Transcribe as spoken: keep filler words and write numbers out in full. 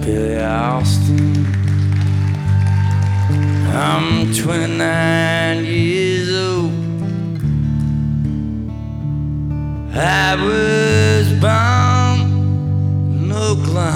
Billy Austin. I'm twenty-nine years old. I was born in Oklahoma.